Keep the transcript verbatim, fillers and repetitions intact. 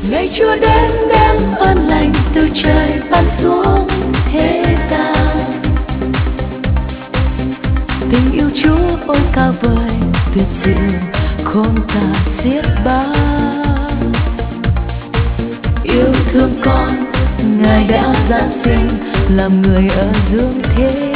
Ngày Chúa đến đem ơn lành từ trời ban xuống thế gian. Tình yêu Chúa ôi cao vời, tuyệt diệu khôn tả xiết bao. Yêu thương con, Ngài đã giáng sinh làm người ở dương thế